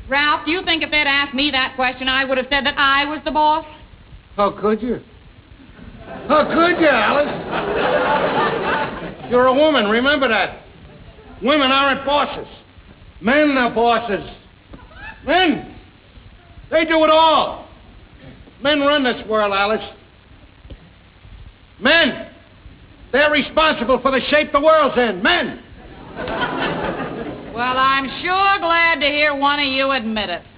Ralph, do you think if they'd asked me that question, I would have said that I was the boss? How could you? How could you, Alice? You're a woman, remember that. Women aren't bosses. Men are bosses. Men, they do it all. Men run this world, Alice. Men, they're responsible for the shape the world's in. Men. Well, I'm sure glad to hear one of you admit it.